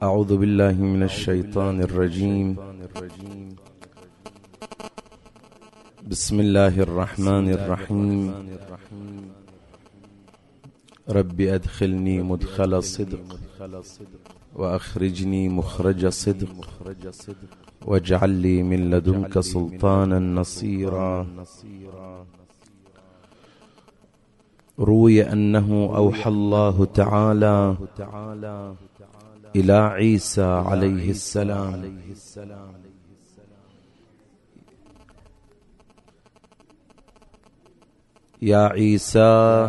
أعوذ بالله من الشيطان الرجيم. بسم الله الرحمن الرحيم. رب أدخلني مدخل صدق وأخرجني مخرج صدق واجعل لي من لدنك سلطانا نصيرا. روي أنه أوحى الله تعالى إلى عيسى عليه السلام يا عيسى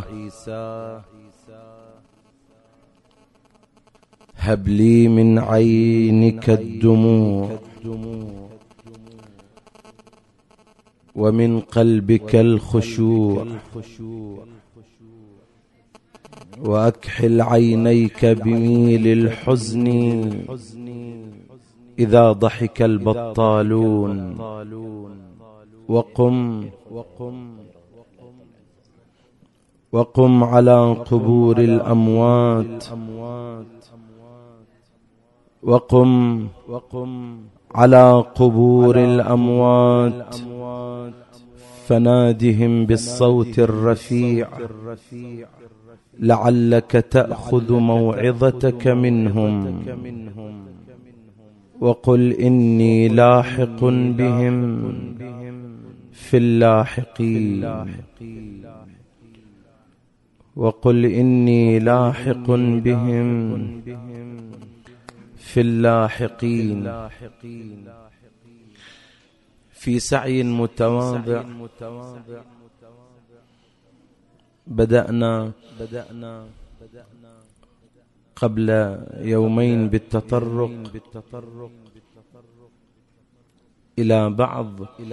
هب لي من عينك الدموع ومن قلبك الخشوع وأكحل عينيك بميل الحزن إذا ضحك البطالون. وقم على قبور الأموات وقم على قبور الأموات فنادهم بالصوت الرفيع لعلك تأخذ موعظتك منهم وقل إني لاحق بهم في اللاحقين. وقل إني لاحق بهم في اللاحقين. في سعي متواضع بدأنا قبل يومين بالتطرق إلى بعض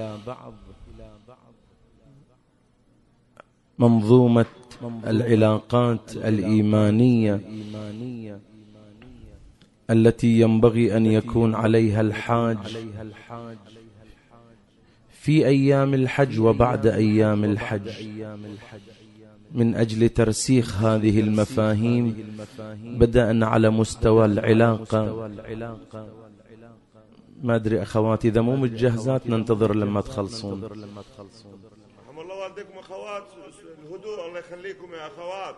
منظومة العلاقات الإيمانية التي ينبغي أن يكون عليها الحاج في أيام الحج وبعد أيام الحج من أجل ترسيخ هذه المفاهيم. بدأنا على مستوى العلاقة. ما أدري أخواتي إذا مو متجهزات ننتظر لما تخلصون. رحم الله والديكم أخوات، الهدوء الله يخليكم يا أخوات.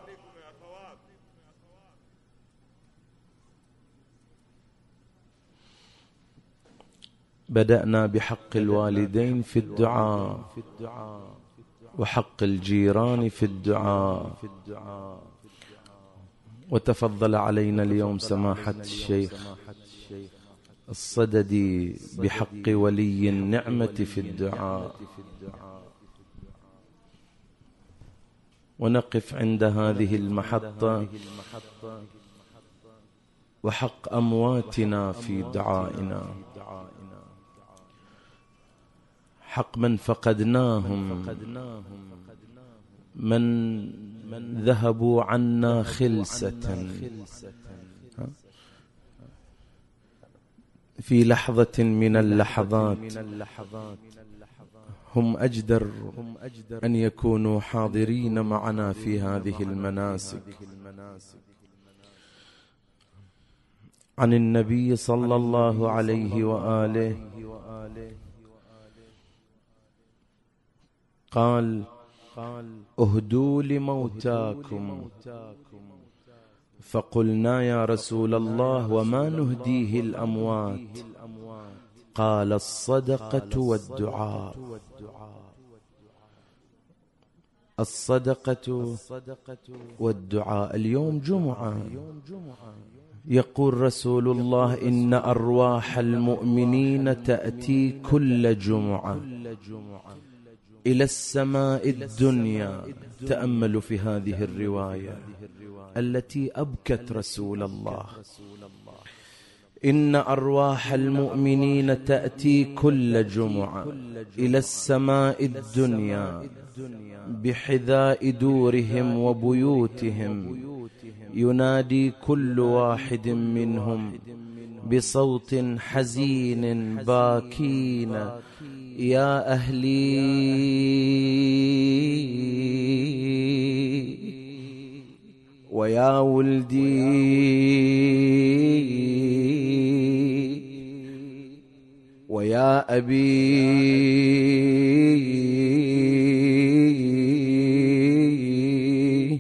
بدأنا بحق الوالدين في الدعاء وحق الجيران في الدعاء. وتفضل علينا اليوم سماحة الشيخ الصددي بحق ولي النعمة في الدعاء. ونقف عند هذه المحطة وحق أمواتنا في دعائنا، حق من فقدناهم، من ذهبوا عنا خلسة في لحظة من اللحظات. هم أجدر أن يكونوا حاضرين معنا في هذه المناسك. عن النبي صلى الله عليه وآله قال: اهدوا لموتاكم. فقلنا يا رسول الله وما نهديه الأموات؟ قال: الصدقة والدعاء. الصدقة والدعاء. اليوم جمعة، يقول رسول الله: إن أرواح المؤمنين تأتي كل جمعة إلى السماء الدنيا. تأملوا في هذه الرواية التي أبكت رسول الله. إن أرواح المؤمنين تأتي كل جمعة إلى السماء الدنيا بحذاء دورهم وبيوتهم، ينادي كل واحد منهم بصوت حزين باكين: يا أهلي ويا ولدي يا أبي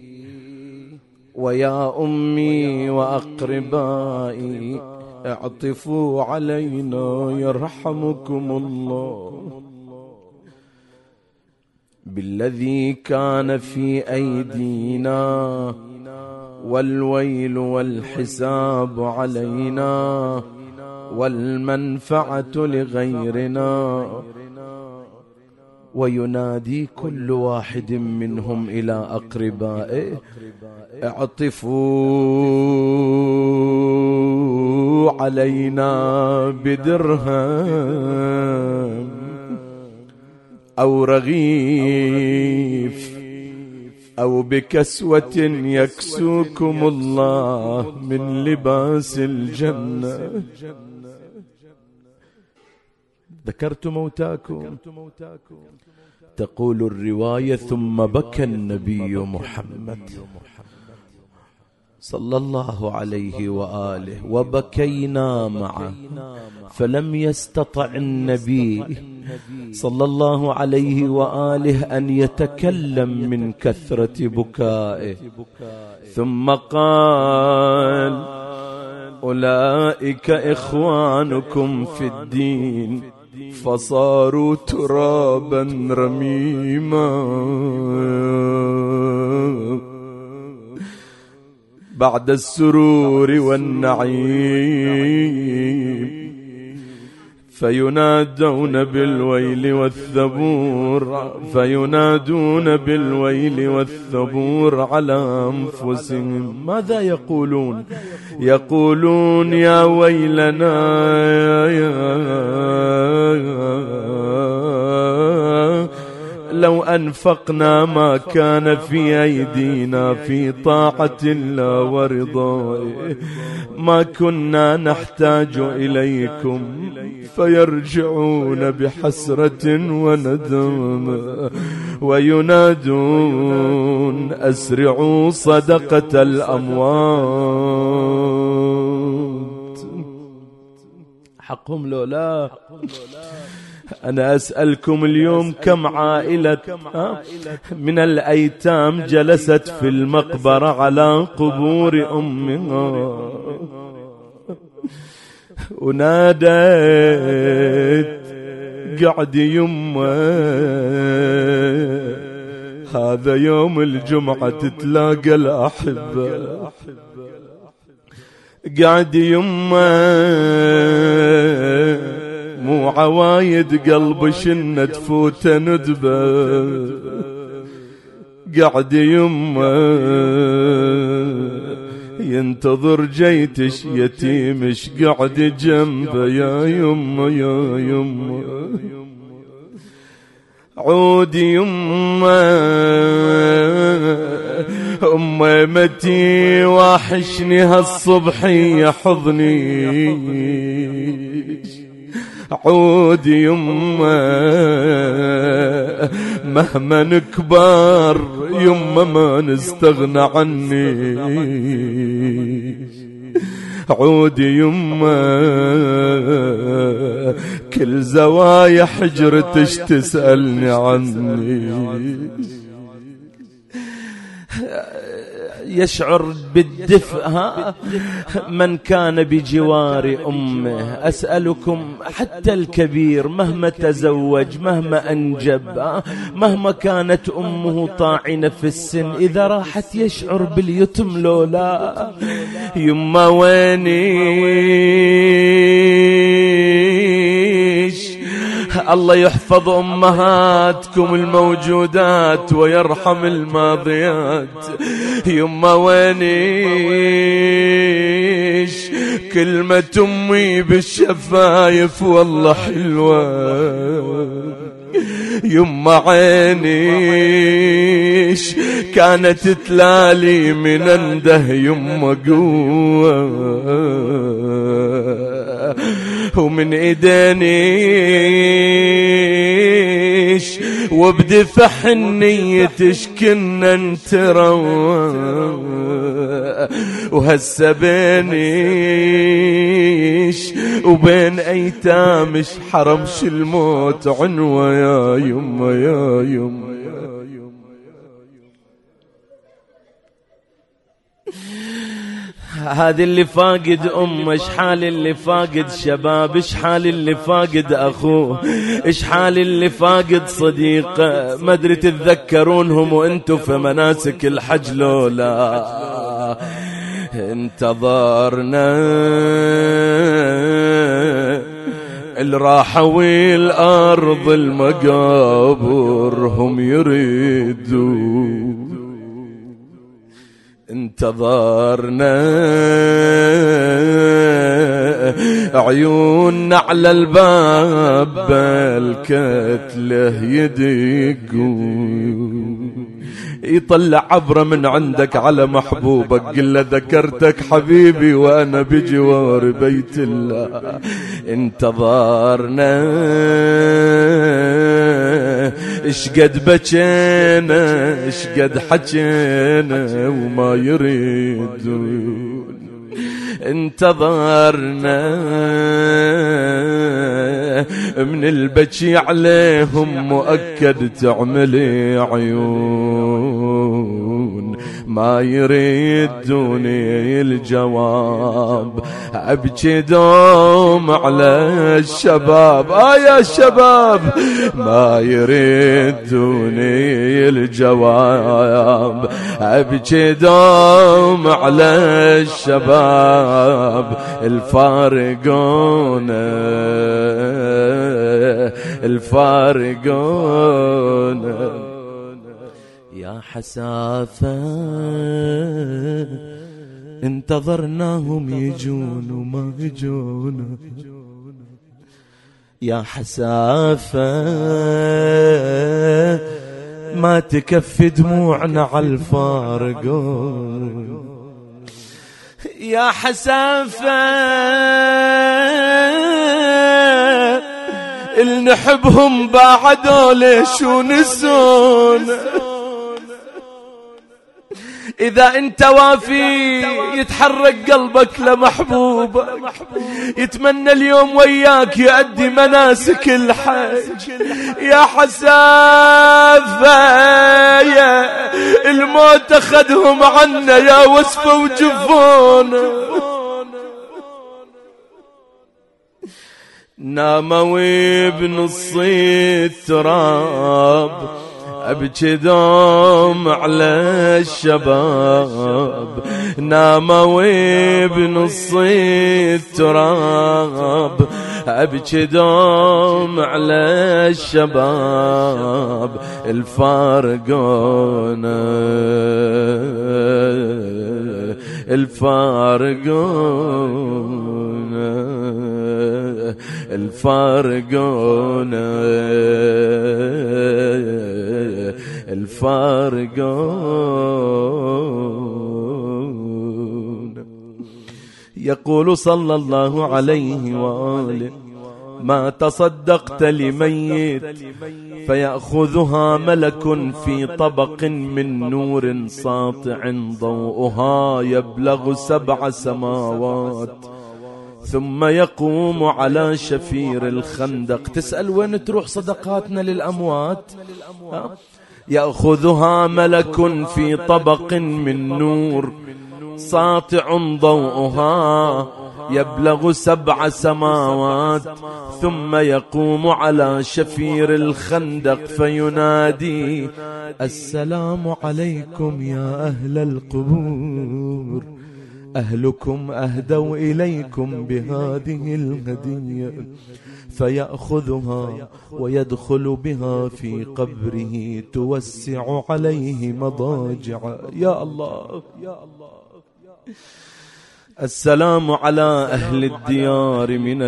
ويا أمي وأقربائي اعطفوا علينا يرحمكم الله بالذي كان في أيدينا والويل والحساب علينا والمنفعة لغيرنا. وينادي كل واحد منهم إلى أقربائه اعطفوا علينا بدرهم أو رغيف أو بكسوة يكسوكم الله من لباس الجنة. ذكرت موتاكم. تقول الرواية ثم بكى النبي محمد صلى الله عليه وآله وبكينا معه، فلم يستطع النبي صلى الله عليه وآله أن يتكلم من كثرة بكائه، ثم قال أولئك إخوانكم في الدين فصاروا ترابا رميما. بعد السرور والنعيم فينادون بالويل والثبور، فينادون بالويل والثبور على أنفسهم. ماذا يقولون؟ يقولون يا ويلنا لو أنفقنا ما كان في أيدينا في طاعة الله ورضائه ما كنا نحتاج إليكم. فيرجعون بحسرة وندم وينادون أسرعوا صدقة الأموات. حقهم لولا. أنا أسألكم اليوم كم عائلة من الأيتام جلست في المقبرة على قبور أمها ونادت قعد يمه هذا يوم الجمعة تتلاقى الأحبة، قعد يمه مو عوايد قلب شنة تفوت ندبة، قعد يمه ينتظر جيتش يتيمش قعد جنبه يا يمه يا يمه عودي يمه أمي متي واحشني هالصبح يحضني عودي يمه مهما نكبر يمه ما نستغنى عني عودي يمه كل زوايا حجرتش تسألني عني. يشعر بالدفء من كان بجوار أمه. أسألكم حتى الكبير مهما تزوج مهما أنجب مهما كانت أمه طاعنة في السن إذا راحت يشعر باليتم لولا. يما وينيش الله يحفظ أمهاتكم الموجودات ويرحم الماضيات. يما وينيش كلمة أمي بالشفايف والله حلوة. يما عينيش كانت تلالي من انده يما قوة ومن ايدينيش وبدفع حنيتش كنا انتروا وهسه بينيش وبين أيتامش حرمش الموت عنوة يا يمه يا يمه. هذا اللي فاقد أمه، إيش حال اللي فاقد شباب، إيش حال اللي فاقد أخوه، إيش حال اللي فاقد صديقه. ما أدري تتذكرونهم وأنتم في مناسك الحج لولا انتظرنا الراحة والأرض المقابر هم يريدون. انتظرنا عيوننا على الباب بالكتله يدقون. يطلع عبرة من عندك على محبوبك، قل له ذكرتك حبيبي وأنا بجوار بيت الله. انتظرنا اشقد بكينا اشقد حكينا وما يريدون. انتظرنا من البكي عليهم مؤكد تعملي عيون، ما يريدوني الجواب. أبكي دوم على الشباب يا شباب، ما يريدوني الجواب. أبكي دوم على الشباب الفارقون الفارقون. يا حسافة انتظرناهم يجون وما يجون. يا حسافة ما تكفي دموعنا على الفارقون. يا حسافة اللي نحبهم بعدوا ليش ونسون. إذا أنت وافي يتحرك قلبك لمحبوبة، يتمنى اليوم وياك يؤدي مناسك الحج. يا حسافة يا الموت أخذهم عنا يا وسفة وجفون. ناموا بنص التراب أبكي دوم على الشباب. ناموا بنص التراب أبكي دوم على الشباب الفارقون الفارقون الفارقون الفارقون. يقول صلى الله عليه وآله: ما تصدقت لميت فيأخذها ملك في طبق من نور ساطع ضوءها يبلغ 7 سماوات، ثم يقوم على شفير الخندق. تسأل وين تروح صدقاتنا للأموات؟ يأخذها ملك في طبق من نور ساطع ضوءها يبلغ 7 سماوات، ثم يقوم على شفير الخندق فينادي: السلام عليكم يا أهل القبور، أهلكم أهدوا إليكم بهذه الهدية. فيأخذها ويدخل بها في قبره توسع عليه مضاجع. يا الله يا الله. السلام على أهل الديار من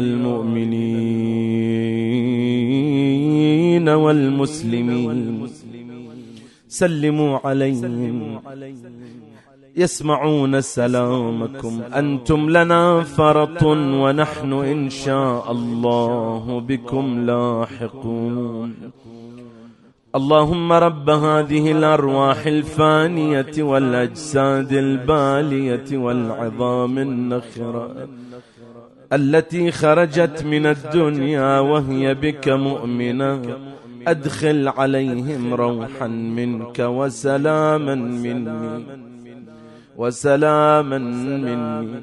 المؤمنين والمسلمين، سلموا عليهم يسمعون سلامكم. أنتم لنا فرط ونحن إن شاء الله بكم لاحقون. اللهم رب هذه الأرواح الفانية والأجساد البالية والعظام النخرة، التي خرجت من الدنيا وهي بك مؤمنة، أدخل عليهم روحا منك وسلاما مني، وسلاما مني،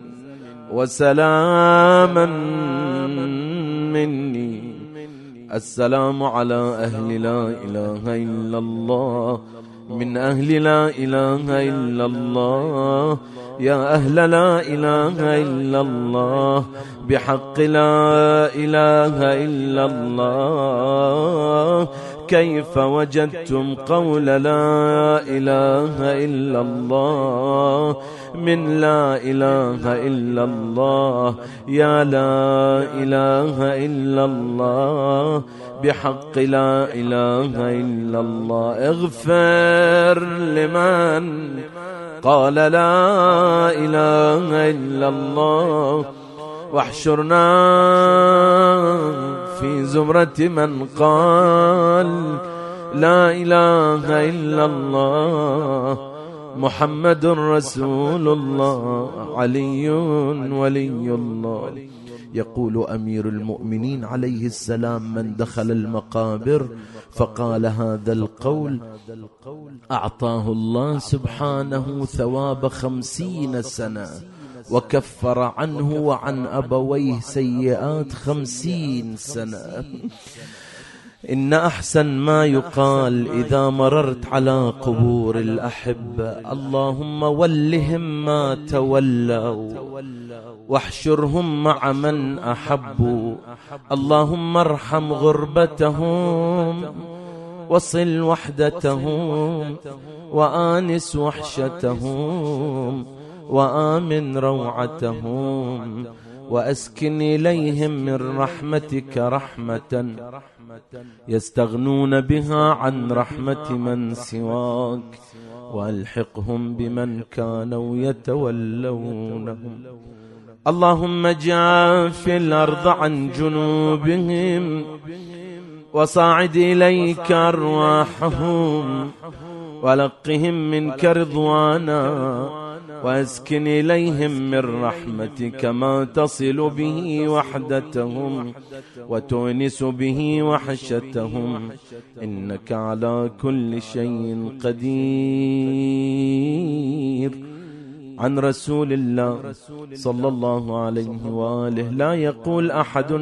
وسلاما مني. السلام على أهل لا إله إلا الله، من أهل لا إله إلا الله، يا أهل لا إله إلا الله، بحق لا إله إلا الله. كيف وجدتم قول لا إله إلا الله من لا إله إلا الله، يا لا إله إلا الله، بحق لا إله إلا الله. اغفر لمن قال لا إله إلا الله، واحشرنا في زمرة من قال لا إله إلا الله، محمد رسول الله، علي ولي الله. يقول أمير المؤمنين عليه السلام: من دخل المقابر فقال هذا القول أعطاه الله سبحانه ثواب 50 سنة، وكفر عنه وعن أبويه سيئات 50 سنة. إن أحسن ما يقال إذا مررت على قبور الأحبة: اللهم ولهم ما تولوا واحشرهم مع من أحبوا، اللهم ارحم غربتهم وصل وحدتهم وآنس وحشتهم وآمن روعتهم، وأسكن إليهم من رحمتك رحمة يستغنون بها عن رحمة من سواك، وألحقهم بمن كانوا يتولونهم. اللهم اجعف الأرض عن جنوبهم وصاعد إليك أرواحهم، ولقهم منك رضوانا، واسكن إليهم من رحمتك ما تصل به وحدتهم وتونس به وحشتهم، إنك على كل شيء قدير. عن رسول الله صلى الله عليه وآله: لا يقول أحد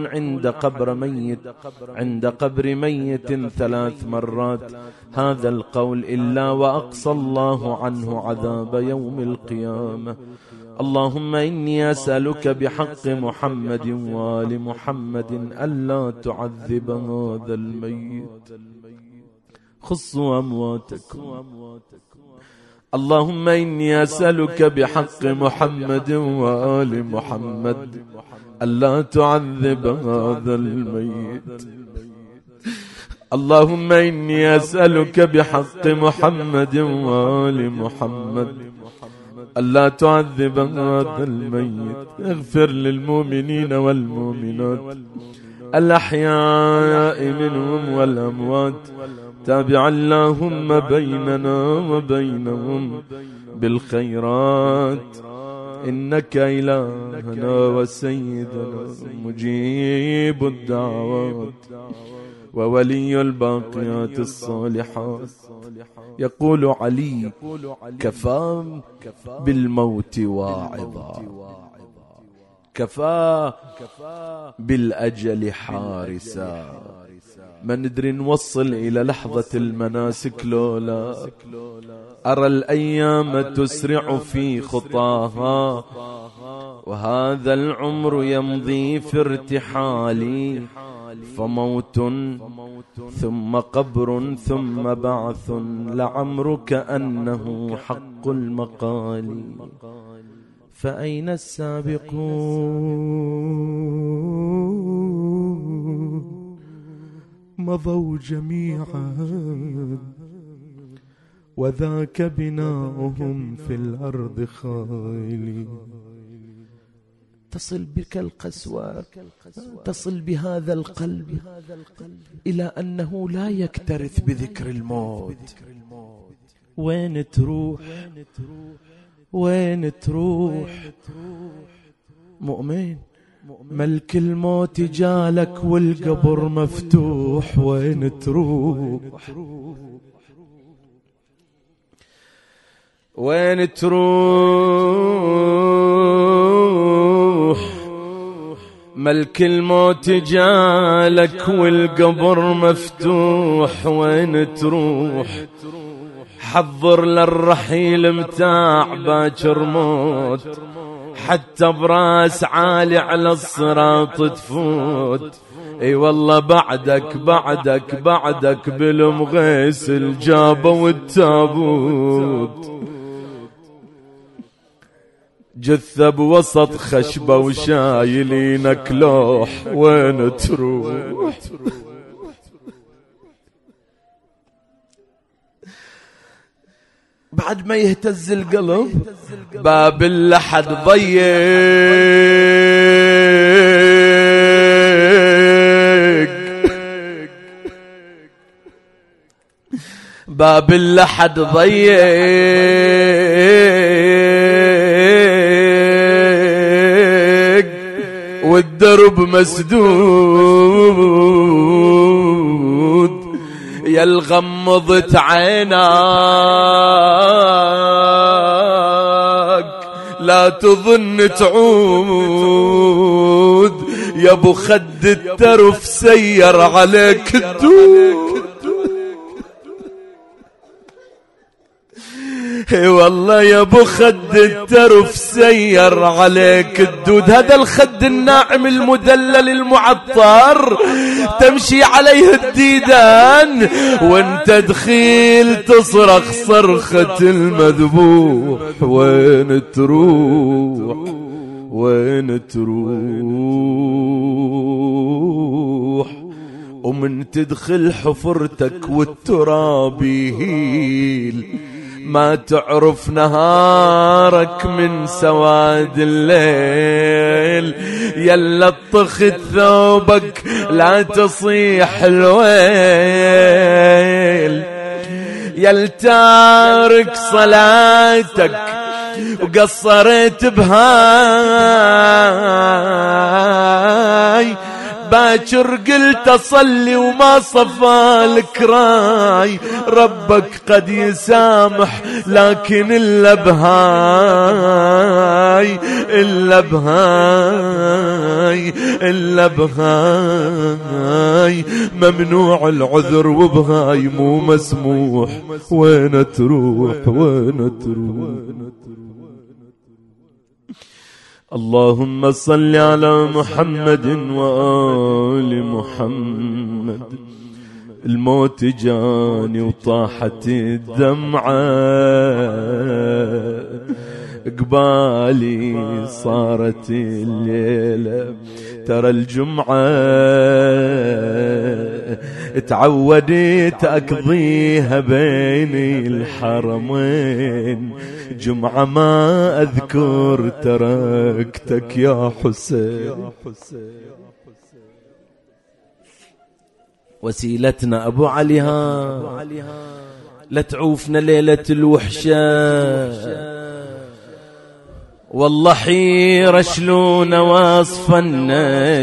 عند قبر ميت 3 مرات هذا القول إلا وأقصى الله عنه عذاب يوم القيامة. اللهم إني أسألك بحق محمد وآل محمد ألا تعذب هذا الميت، خصوا أمواتكم. اللهم إني أسألك بحق محمد وآل محمد ألا تعذب هذا الميت. اللهم إني أسألك بحق محمد وآل محمد ألا تعذب هذا الميت. اغفر للمؤمنين والمؤمنات الأحياء منهم والأموات، تابع اللهم بيننا وبينهم بالخيرات، إنك إلهنا وسيدنا مجيب الدعوات وولي الباقيات الصالحات. يقول علي: كفى بالموت واعظا، كفى بالأجل حارسا. ما ندري نوصل إلى لحظة المناسك لولا أرى الأيام تسرع في خطاها، وهذا العمر يمضي في ارتحالي، فموت ثم قبر ثم بعث، لعمرك أنه حق المقال. فأين السابقون؟ مضوا جميعا، وذاك بناؤهم في الأرض خالي. تصل بك القسوة، تصل بهذا القلب إلى أنه لا يكترث بذكر الموت. وين تروح؟ وين تروح؟ مؤمن ملك الموت جالك والقبر مفتوح، وين تروح؟ وين تروح؟ ملك الموت جالك والقبر مفتوح، وين تروح؟ حضر للرحيل متاع باكر موت، حتى براس عالي على الصراط تفوت. اي والله بعدك بعدك بعدك بالمغيس الجابة والتابوت، جثة بوسط خشبة وشايلينك لوح، وين تروح؟ بعد ما يهتز القلب باب اللحد ضيق، باب اللحد ضيق، والدرب مسدود. يا الغمضت عيناك لا تظن تعود، يا ابو خد الترف سير عليك الدود. والله يا ابو خد الترف سير عليك الدود. هذا الخد الناعم المدلل المعطر تمشي عليه الديدان، وانت دخيل تصرخ صرخة المذبوح، وين تروح؟ وين تروح؟ ومن تدخل حفرتك والتراب يهيل، ما تعرف نهارك من سواد الليل. يلا طخت ثوبك لا تصيح الويل، يل تارك صلاتك وقصرت بهاي، باكر قلت اصلي وما صفالك راي. ربك قد يسامح لكن الا بهاي، الا بهاي، الا بهاي، ممنوع العذر وبهاي مو مسموح. وين تروح؟ وين تروح؟ اللهم صل على محمد وآل محمد. الموت جاني وطاحت الدمعة، قبالي صارت الليلة ترى الجمعة، تعودت أقضيها بين الحرمين، جمعة ما أذكر تركتك يا حسين. وسيلتنا أبو عليها لا تعوفنا ليلة الوحشة، والله حيرة شلون واصفنا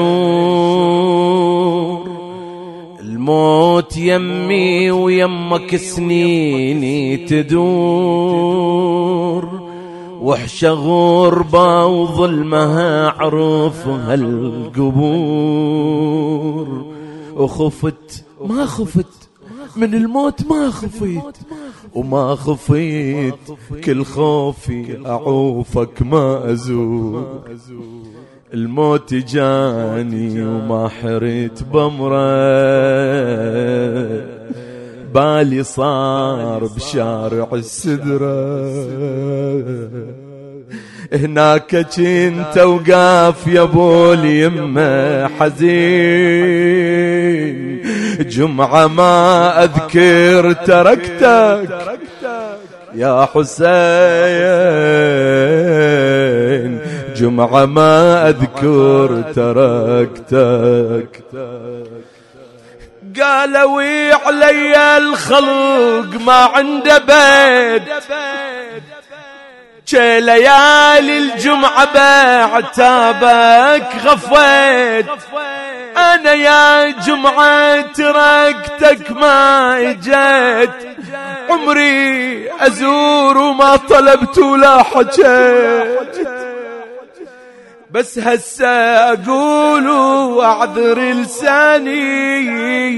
الشعور. الموت يمي ويمك سنيني تدور، وحشة غربة وظلمها عرفها القبور. وخفت ما خفت من الموت، ما خفيت وما خفيت، كل خوفي أعوفك ما أزور. الموت جاني وما حريت بمره، بالي صار بشارع السدرة. هناك كنت وقاف يا ابو اليمه حزين، جمعة ما أذكر تركتك يا حسين، جمعة ما أذكر تركتك. قالوا علي الخلق ما عنده بيت، شي ليالي الجمعة بعتابك غفيت، أنا يا جمعة تركتك ما اجيت، عمري أزور وما طلبت ولا حجيت، بس هسه أقول وأعذر لساني،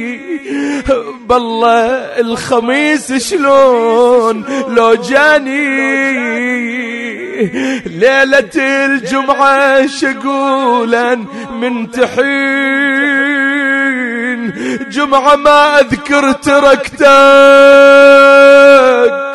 بالله الخميس شلون لو جاني، ليلة الجمعة شقولا من تحين، جمعة ما أذكر تركتك.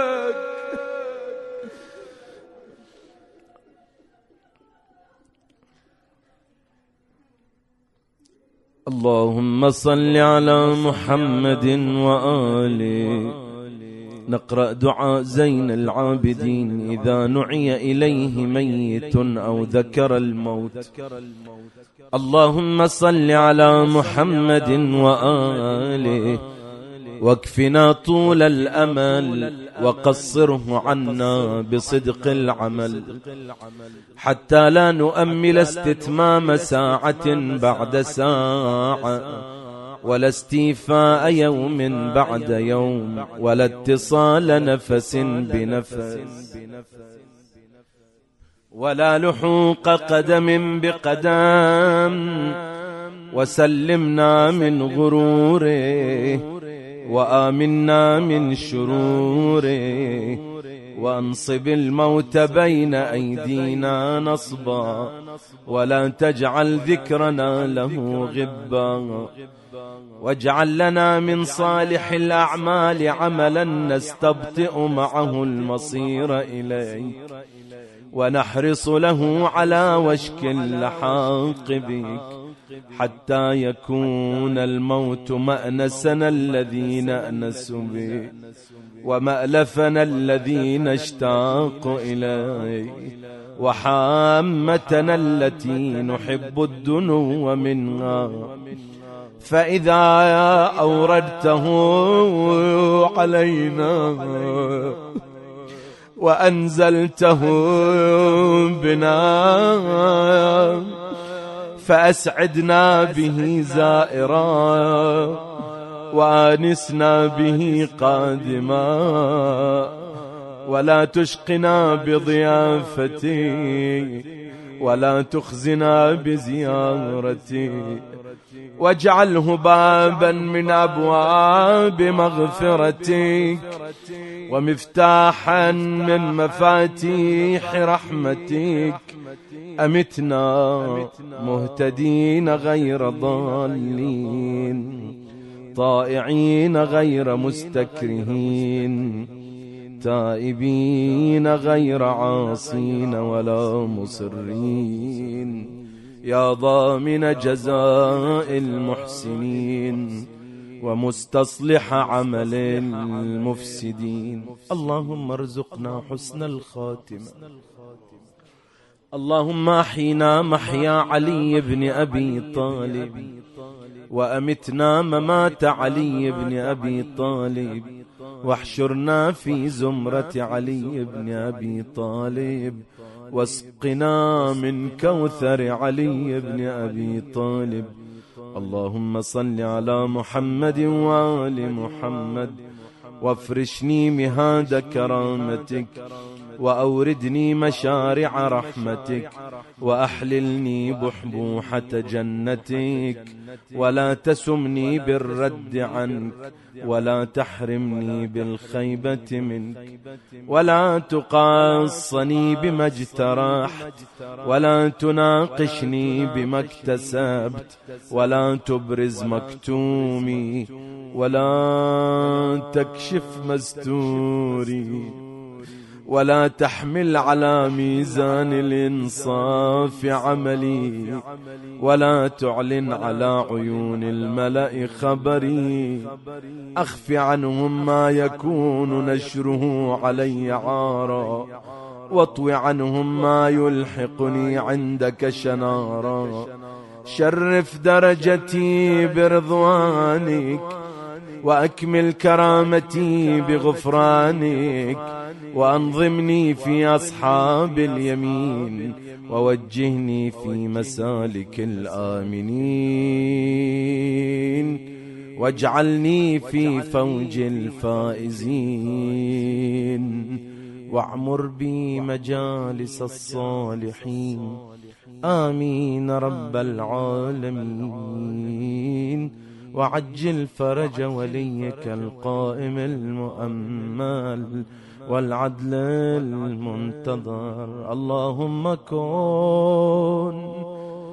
اللهم صل على محمد وآله. نقرأ دعاء زين العابدين إذا نعي إليه ميت أو ذكر الموت. اللهم صل على محمد وآله واكفنا طول الأمل وقصره عنا بصدق العمل، حتى لا نؤمل استتمام ساعة بعد ساعة، ولا استيفاء يوم بعد يوم، ولا اتصال نفس بنفس، ولا لحوق قدم بقدم، وسلمنا من غروره وآمنا من شروره، وانصب الموت بين أيدينا نصبا، ولا تجعل ذكرنا له غبا، واجعل لنا من صالح الأعمال عملا نستبطئ معه المصير إليك، ونحرص له على وشك اللحاق بك، حتى يكون الموت مأنسنا الذي نأنس به، ومألفنا الذي نشتاق إليه، وحامتنا التي نحب الدنو منها. فإذا أوردته علينا وأنزلته بنا، فأسعدنا به زائرا، وآنسنا به قادما، ولا تشقنا بضيافتي، ولا تخزنا بزيارتي، واجعله بابا من أبواب مغفرتك، ومفتاحا من مفاتيح رحمتك. أمتنا مهتدين غير ضالين، طائعين غير مستكرهين، تائبين غير عاصين ولا مصرين، يا ضامن جزاء المحسنين ومستصلح عمل المفسدين. اللهم ارزقنا حسن الخاتمة. اللهم أحينا محيا علي بن أبي طالب، وأمتنا ممات علي بن أبي طالب، واحشرنا في زمرة علي بن أبي طالب، واسقنا من كوثر علي بن أبي طالب. اللهم صل على محمد وآل محمد، وافرشني مهاد كرامتك، وأوردني مشارع رحمتك، وأحللني بحبوحة جنتك، ولا تسمني بالرد عنك، ولا تحرمني بالخيبة منك، ولا تقاصني بما اجترحت، ولا تناقشني بما اكتسبت، ولا تبرز مكتومي، ولا تكشف مستوري، ولا تحمل على ميزان الإنصاف عملي، ولا تعلن على عيون الملأ خبري. أخف عنهم ما يكون نشره علي عارا، واطو عنهم ما يلحقني عندك شنارا. شرف درجتي برضوانك، وأكمل كرامتي بغفرانك، وأنظمني في أصحاب اليمين ووجهني في مسالك الآمنين واجعلني في فوج الفائزين واعمر بي مجالس الصالحين آمين رب العالمين وعجل فرج وليك القائم المؤمل والعدل المنتظر اللهم كن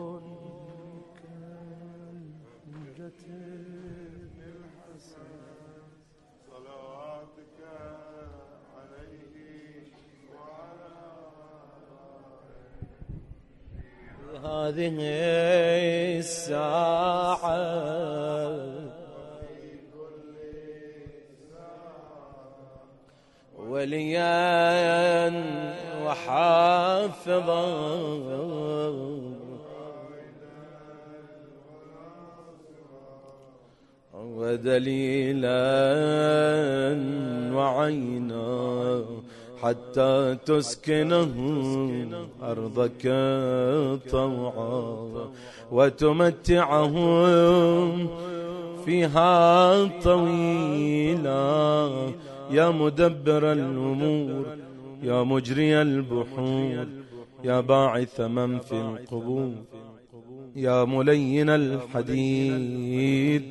هذه الساعة وليا وحافظا ودليلا وعينا حتى تسكنه أرضك طوعا وتمتعه فيها طويلا يا مدبر الأمور يا مجري البحور يا باعث من في القبور يا ملين الحديد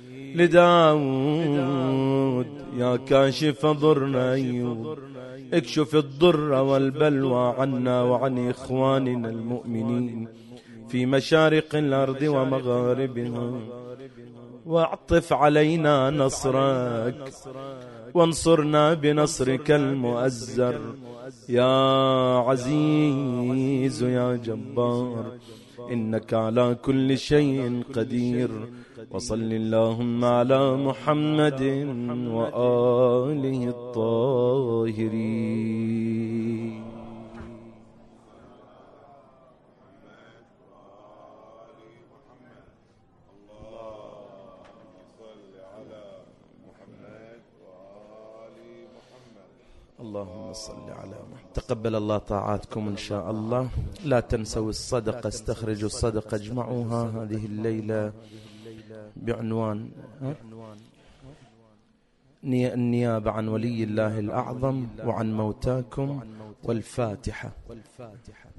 لداود يا كاشف ضر أيوب اكشف الضر والبلوى عنا وعن إخواننا المؤمنين في مشارق الأرض ومغاربها واعطف علينا نصرك وانصرنا بنصرك المؤزر يا عزيز يا جبار إنك على كل شيء قدير وصل اللهم على محمد وآله الطاهرين. اللهم صل على محمد. تقبل الله طاعاتكم إن شاء الله. لا تنسوا الصدقة، استخرجوا الصدقة اجمعوها هذه الليلة بعنوان النيابة عن ولي الله الأعظم وعن موتاكم والفاتحة.